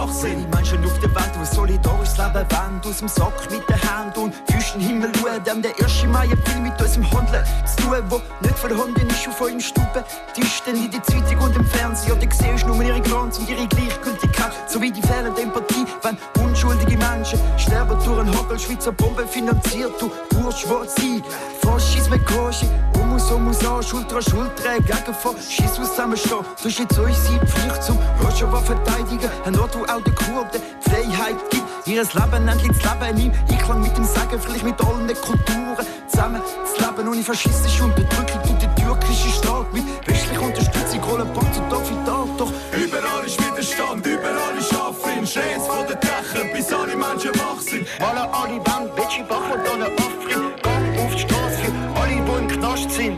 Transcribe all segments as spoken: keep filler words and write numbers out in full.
schwach sind. Die Menschen auf der Welt, die solidarisch leben wollen, aus dem Sack mit der Hand und Füßen in den Himmel schauen. Dem der erste Mai viel mit unserem Handeln zu tun, wo nicht vorhanden ist auf eurem Stube. Tisch denn in der Zeitung und im Fernsehen, oder siehst nur ihre Glanz und ihre Gleichgültigkeit, sowie die fehlende Empathie, wenn unschuldige Menschen sterben durch einen Hagel, Schweizer Bombe finanziert, du Bursch, wo sie Faschismus, Koshi, Humus, Humus an, Schulter an Schulter, gegen Faschismus zusammenstehen. Das ist jetzt unsere Pflicht zum Rojava verteidigen, ein Ort, wo auch den Kurden Freiheit gibt, ihr Leben endlich zu leben im Einklang mit dem Sagen, vielleicht mit allen Kulturen zusammen zu leben, ohne faschistische Unterdrückung durch den türkischen Staat, mit westlicher Unterstützung rollen Panzer Tag für Tag, doch überall ist Widerstand, überall ist Affin, Schreis von den Dächern, bis alle Menschen wach sind. Wollen alle Wände, Betschi Bach und Donner Afrin, Gang auf die Straße für alle, die im Knast sind.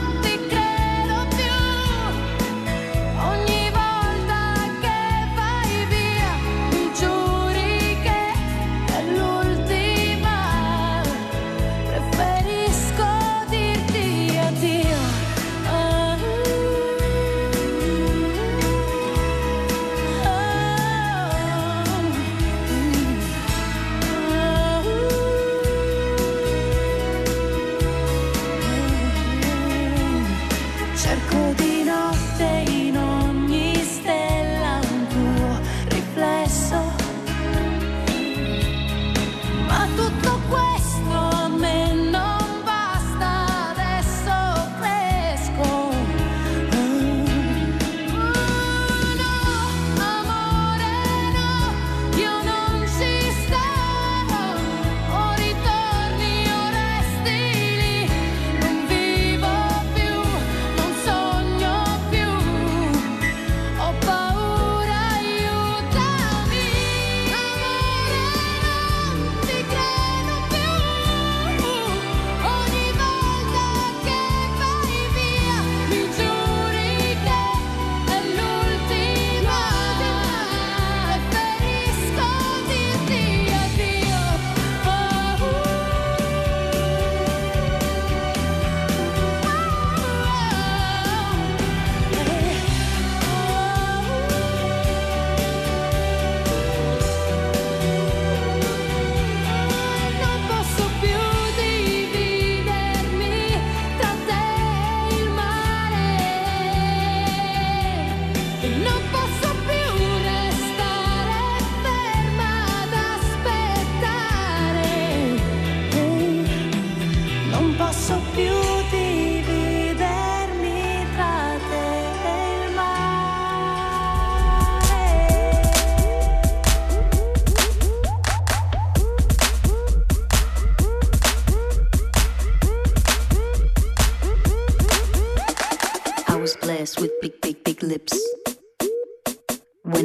Ogni volta che fai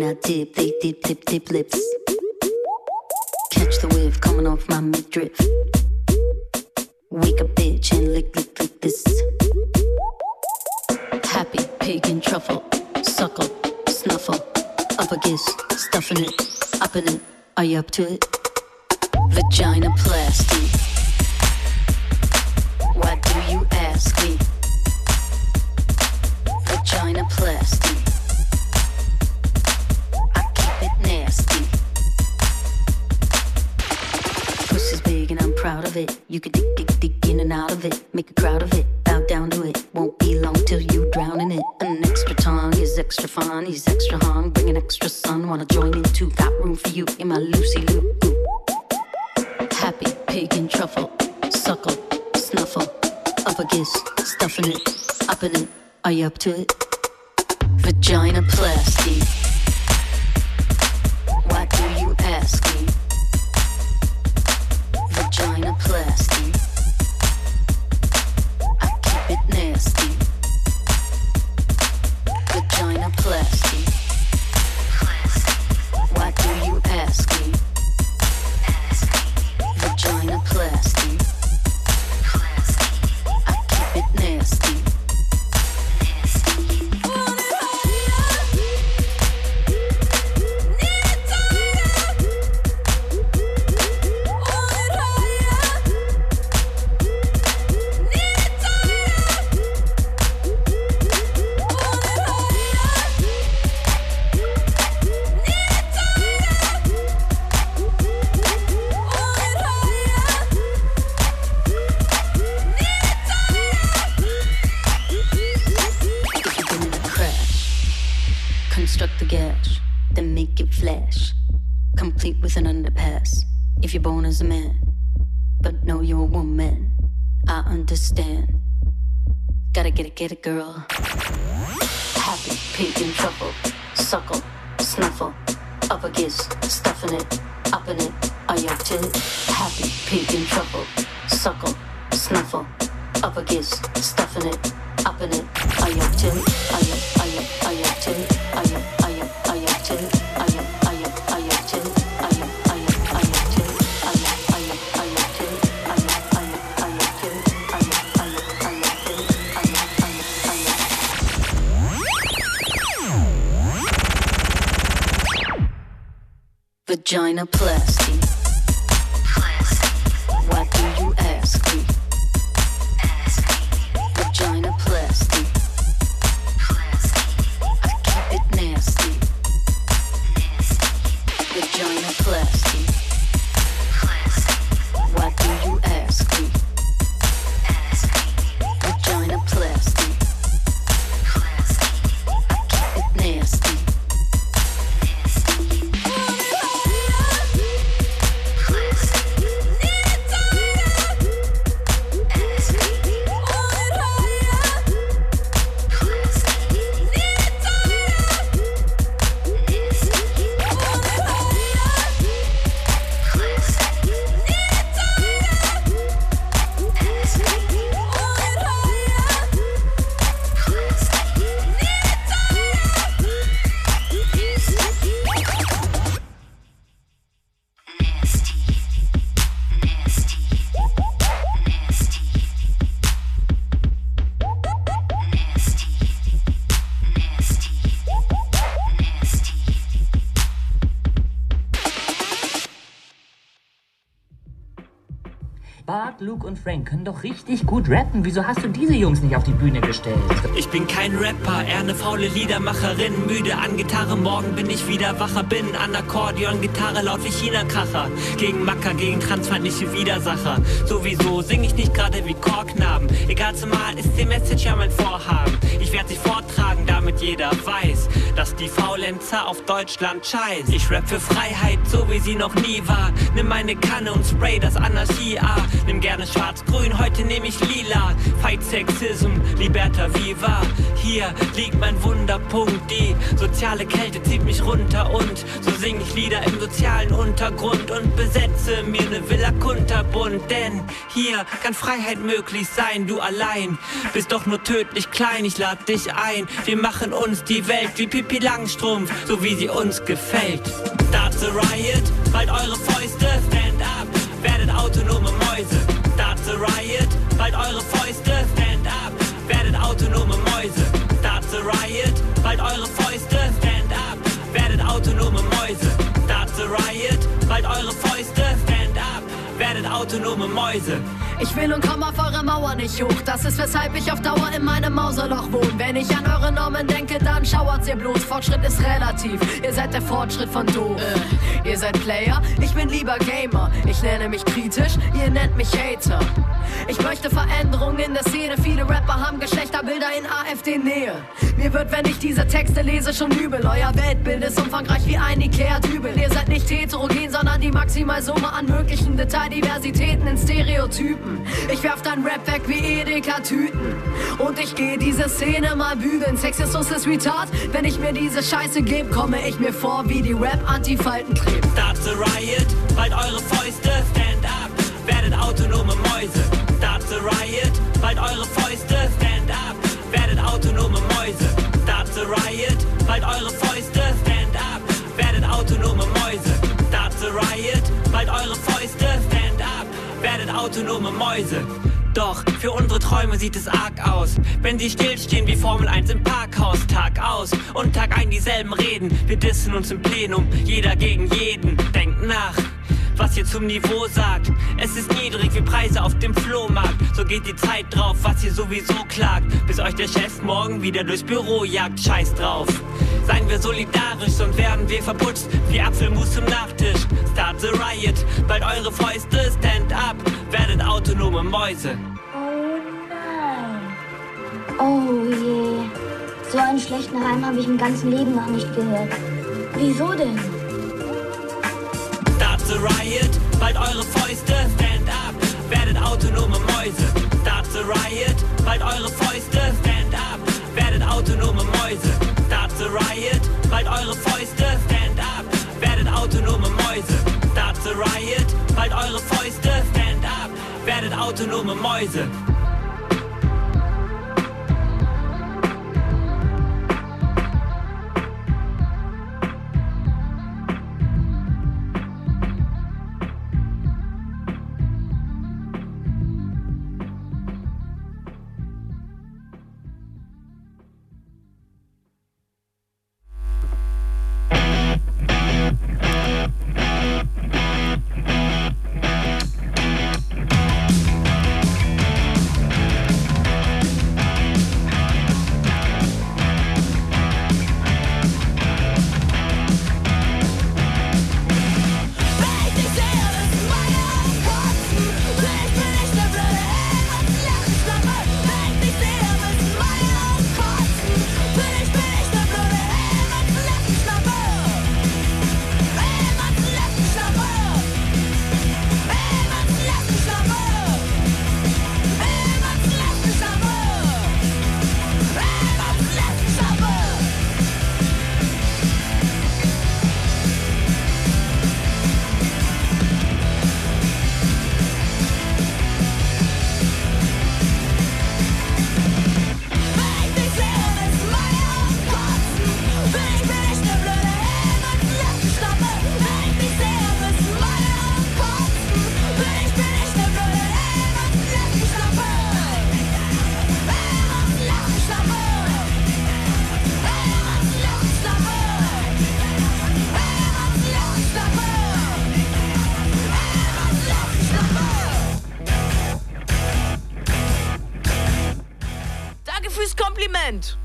I dip, they dip, dip, dip lips. Catch the wave coming off my midriff. Wake a bitch and lick, lick, lick this. Happy pig and truffle, suckle, snuffle. Up against, stuffing it, up in it. Are you up to it? Vagina plasty. Why do you ask me? Vagina plasty. I keep it nasty. Pussy's big and I'm proud of it. You could dig, dig, dig in and out of it. Make a crowd of it, bow down to it. Won't be long till you drown in it. An extra tongue is extra fun. He's extra hung, bring an extra son. Wanna join in too, got room for you in my Lucy Lou. Happy pig and truffle, suckle, snuffle. Up against, stuffing it, up in it. Are you up to it? Vagina plasty. Why do you ask me? Vagina plasty. I keep it nasty. Vagina plasty. Why do you ask me? Vagina plasty. I keep it nasty. Construct the gash, then make it flash, complete with an underpass. If you're born as a man, but know you're a woman, I understand. Gotta get it, get it, girl. Happy, pig and truffle, suckle, snuffle. Up against, stuffing it, up in it. Are you up to it? Happy, pig and truffle, suckle, snuffle. Up against, stuffing it, up in it. Are you up to it? Are you, are you, are you up to it? Are you, are you, are you up to it? Are you, are you, are you up to it? Are you, are you, are you up to it? Are you, are you, are you up to it? Are you, are you, are you up to it? Are you, are you, are you up to it? Are you, are you, are you up to it? Vagina plasty. Why do you ask me? Vagina plasty. I keep it nasty. Vagina plasty. Why do you ask me? Vagina plasty. I keep it nasty. Bart, Luke und Frank können doch richtig gut rappen. Wieso hast du diese Jungs nicht auf die Bühne gestellt? Ich bin kein Rapper, eher eine faule Liedermacherin. Müde an Gitarre, morgen bin ich wieder wacher. Bin an Akkordeon, Gitarre laut wie China-Kracher. Gegen Macker, gegen transfeindliche Widersacher. Sowieso sing ich nicht gerade wie Chorknaben. Egal zumal ist die Message ja mein Vorhaben. Ich werde sie vortragen, damit jeder weiß, dass die Faulenzer auf Deutschland scheiß. Ich rap für Freiheit, so wie sie noch nie war. Nimm meine Kanne und spray das Anarchie-A. Nimm gerne schwarz-grün, heute nehme ich lila. Fight Sexism, Liberta Viva. Hier liegt mein Wunderpunkt. Die soziale Kälte zieht mich runter und so sing ich Lieder im sozialen Untergrund und besetze mir ne Villa kunterbunt. Denn hier kann Freiheit möglich sein. Du allein bist doch nur tödlich klein. Ich lad dich ein. Wir machen uns die Welt wie Pippi Langstrumpf, so wie sie uns gefällt. Start the riot, bald eure Fäuste, stand up, werdet autonome Mäuse. Start the riot, bald eure Fäuste, stand up, werdet autonome Mäuse. Start the riot, bald eure Fäuste, stand up, werdet autonome Mäuse. Start the riot, bald eure Fäuste, stand up, werdet autonome Mäuse. Ich will und komm auf eure Mauer nicht hoch. Das ist weshalb ich auf Dauer in meinem Mauserloch wohne. Wenn ich an eure Normen denke, dann schauert's ihr bloß. Fortschritt ist relativ, ihr seid der Fortschritt von doof. äh, Ihr seid Player, ich bin lieber Gamer. Ich nenne mich kritisch, ihr nennt mich Hater. Ich möchte Veränderungen in der Szene. Viele Rapper haben Geschlechterbilder in AfD-Nähe. Mir wird, wenn ich diese Texte lese, schon übel. Euer Weltbild ist umfangreich wie ein Ikea-Dübel. Ihr seid nicht heterogen, sondern die Maximalsumme an möglichen Detaildiversitäten in Stereotypen. Ich werf dein Rap weg wie Edeka-Tüten. Und ich geh diese Szene mal bügeln. Sexismus ist retard. Wenn ich mir diese Scheiße geb, komme ich mir vor wie die Rap-Antifalten klebt. Start the riot, bald eure Fäuste, stand up, werdet autonome Mäuse. Start the riot, bald eure Fäuste, stand up, werdet autonome Mäuse. Start the riot, bald eure Fäuste, stand up, werdet autonome Mäuse. Start the riot, bald eure Fäuste, stand up, werdet autonome Mäuse. Doch für unsere Träume sieht es arg aus, wenn sie stillstehen wie Formel eins im Parkhaus. Tag aus und Tag ein dieselben Reden, wir dissen uns im Plenum, jeder gegen jeden. Denkt nach, was ihr zum Niveau sagt. Es ist niedrig wie Preise auf dem Flohmarkt. So geht die Zeit drauf, was ihr sowieso klagt, bis euch der Chef morgen wieder durchs Büro jagt. Scheiß drauf. Seien wir solidarisch, sonst werden wir verputzt wie Apfelmus zum Nachtisch. Start the riot, bald eure Fäuste, stand up, werdet autonome Mäuse. Oh nein. Oh je. So einen schlechten Reim habe ich im ganzen Leben noch nicht gehört. Wieso denn? Start the riot, bald eure Fäuste, stand up, werdet autonome Mäuse. Start the riot, bald eure Fäuste, stand up, werdet autonome Mäuse. Start the riot, bald eure Fäuste, stand up, werdet autonome Mäuse. Start the riot, bald eure Fäuste, stand up, werdet autonome Mäuse. Kompliment.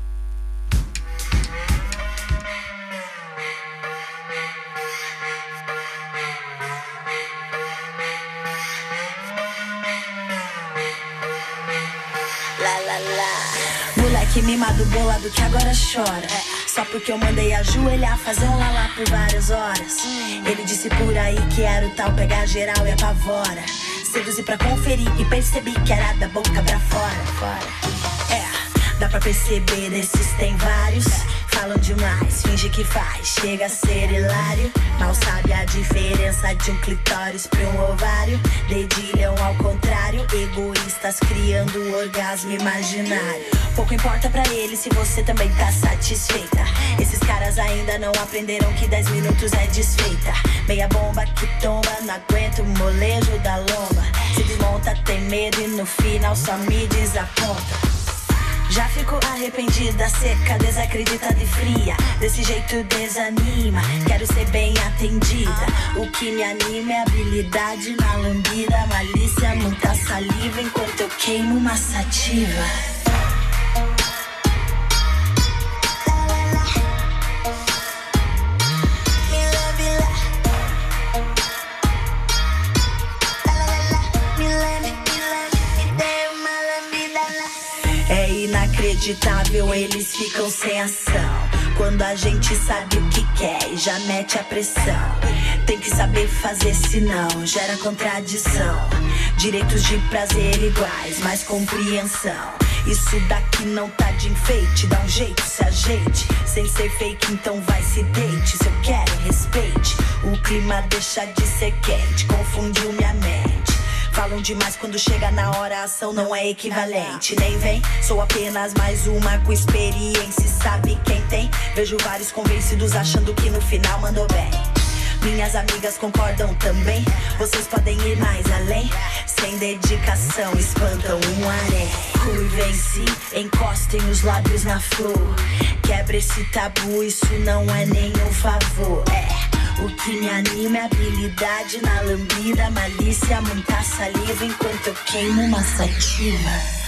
Moleque mimado bolado que agora chora. Só porque eu mandei ajoelhar, fazer um lalá por várias horas. Ele disse por aí que era o tal pegar geral e apavora. Seduzi pra conferir e percebi que era da boca pra fora, fora. É, dá pra perceber, desses tem vários. Falam demais, finge que faz, chega a ser hilário. Mal sabe a diferença de um clitóris pra um ovário. Dedilham ao contrário, egoístas criando um orgasmo imaginário. Pouco importa pra eles se você também tá satisfeita. Esses caras ainda não aprenderam que dez minutos é desfeita. Meia bomba que tomba, não aguenta o molejo da lomba. Se desmonta, tem medo e no final só me desaponta. Já fico arrependida, seca, desacreditada e fria. Desse jeito desanima, quero ser bem atendida. O que me anima é habilidade na lambida. Malícia, muita saliva enquanto eu queimo uma sativa. É inacreditável, eles ficam sem ação quando a gente sabe o que quer e já mete a pressão. Tem que saber fazer, senão gera contradição. Direitos de prazer iguais, mais compreensão. Isso daqui não tá de enfeite, dá um jeito, se ajeite. Sem ser fake, então vai, se deite. Se eu quero, respeite. O clima deixa de ser quente, confundiu minha mente. Falam demais quando chega na hora, a ação não é equivalente. Nem vem, sou apenas mais uma com experiência. Sabe quem tem? Vejo vários convencidos achando que no final mandou bem. Minhas amigas concordam também. Vocês podem ir mais além. Sem dedicação espantam um harém. Curvem-se, encostem os lábios na flor. Quebra esse tabu, isso não é nenhum favor. É, o que me anima é habilidade na lambida. Malícia, muita saliva enquanto eu queimo uma sativa.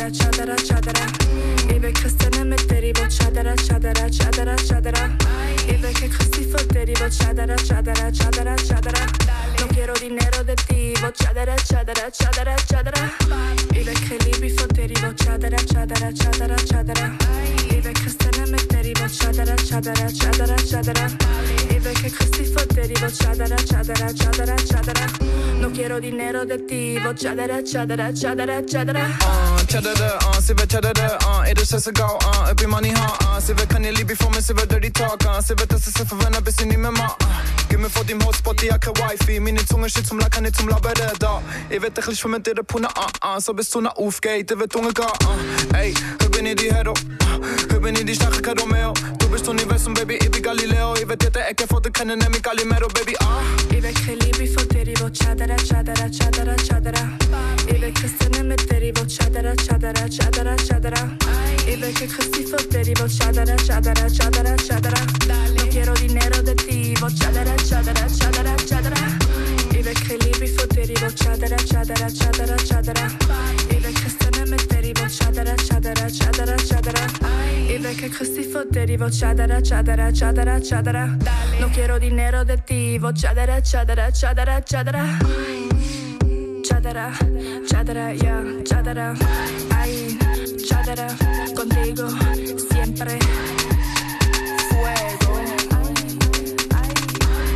çadara çadara çadara Ibe Christiane mit derivo çadara çadara çadara çadara Ibe che Cristi fo derivo çadara çadara çadara çadara Non quiero dinero de ti vo çadara çadara çadara çadara Ibe che libi fo derivo çadara çadara çadara çadara Ibe Christiane mit derivo çadara çadara çadara çadara Ibe che Cristi fo derivo çadara çadara çadara çadara Non quiero dinero de ti vo çadara çadara çadara çadara Uh, çadara, uh, sive çadara, uh, är det så så gå, uh, upp i money, uh, uh, sive kan jag libi för mig, sive dirty talk, uh, sive testa sig för vänner, bis in i memma, uh, gib mir vor dem Hotspot, die Jacke Wifi, meine Zunge steht zum Lackern, nicht zum Labere, da, ich werd dich nicht für mit dir Puna, uh, uh, so bist du na aufgeht, ich werd unge gar, uh, ey, hör bin ich die Hero, uh, hör bin ich die starke Caromeo, du bist Universum, baby, ich bin Galileo, ich werd dir der Ecke vor dir kennen, nämlich Calimero, baby, ah. Uh. Ich werd che libi for derivo, çadara, çadara, çadara, çadara, ich werd Christiane mit derivo, çadara, çadara, çadara, çadara, ich werd che Cristi for derivo, çadara, çadara, çadara, çadara, non quiero dinero de ti, vo çadara, çadara, çadara, çadara, ich werd che libi for derivo, çadara, çadara, çadara, çadara, ich werd Christiane mit derivo, çadara, çadara, çadara, çadara, ich werd che Cristi for derivo, çadara, çadara, çadara, çadara, non quiero dinero de ti, vo çadara, çadara, çadara, çadara. Chadara, chadara, yeah, chadara, ay, chadara, contigo siempre fuego. Ay, ay.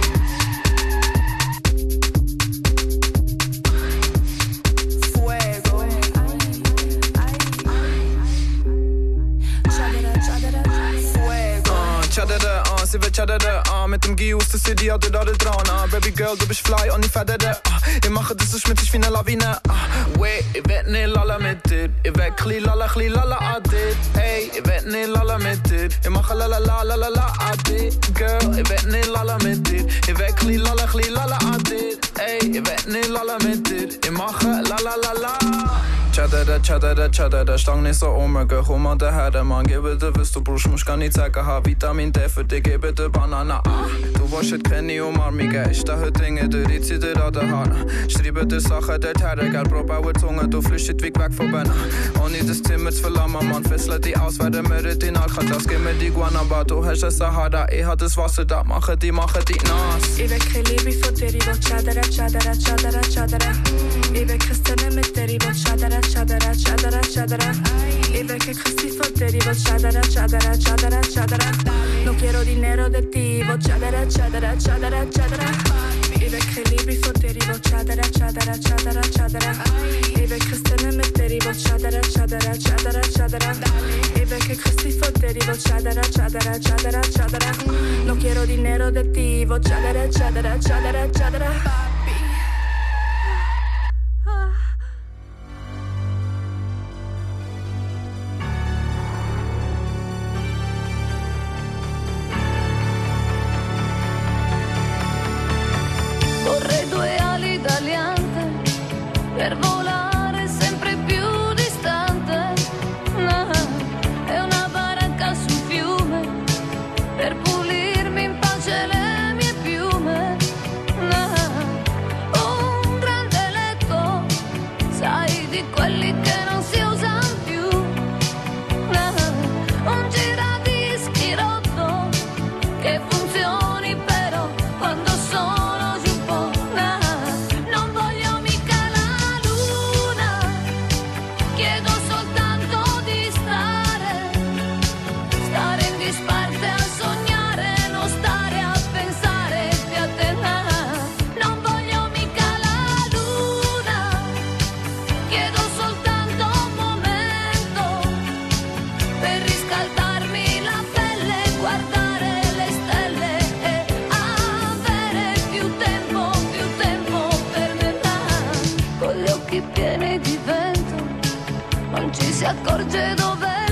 Fuego. Ay, ay. Chadara, chadara, fuego. Uh, chadara, uh, sive chadara, uh, mit dem Gius, das City, du da dran, uh, baby girl, du bist fly und ich federe, uh, ich mache das so schmutzig wie eine Lawine, uh, wait, ich werd nicht lala mit dir, ich werd kli lala, kli lala adit, hey, ich werd nicht lala mit dir, ich mache la la la la la la adit, girl, ich werd nicht lala mit dir, ich werd kli lala, kli lala adit, hey, ich werd nicht lala mit dir, ich mache la la la la. Chadada, chadada, chadada, stang nicht so um, geh komm an der Herde, man, geh bitte, wirst du brauchst, muss gar nicht sagen, ha, Vitamin D für dich, geh bitte Banana, ah. Du warst heute keine Umarmung, ich da heute Dinge, du riechst dir an den Haaren. Schreibe dir Sachen dort her, gell, Bro, baue Zunge, du flüchtest weg weg von Bennen. Ohne das Zimmer zu verlammen, man, fessle dich aus, werde mir die Alcatraz, gib mir die Guanaba, du hast das Sahara, ich hab das Wasser da, mache die, mache die nass. Ich werd che libi for derivo, chadara, chadara, chadara, chadara, ich werd Christiane mit derivo, chadara, chadara, chadara, chadara, ich werd che Cristi for derivo, chadara, chadara, chadara, chadara, non quiero dinero de ti, vo chadara, chadara, chadara, chadara, ich werd che libi for derivo, chadara, chadara, chadara, chadara, ich werd Christiane mit derivo, chadara, chadara, chadara, chadara, ich werd che Cristi for derivo, chadara, chadara, chadara, chadara, non quiero dinero de ti, vo chadara, chadara, chadara, chadara. Vorrei due ali d'aliante per volare sempre più distante. No, è una baracca sul fiume per pulirmi in pace le mie piume. No, un grande letto, sai, di quelli che non si usano più. No, un giradischi rotto che funzioni però quando sono pieni di vento, non ci si accorge dov'è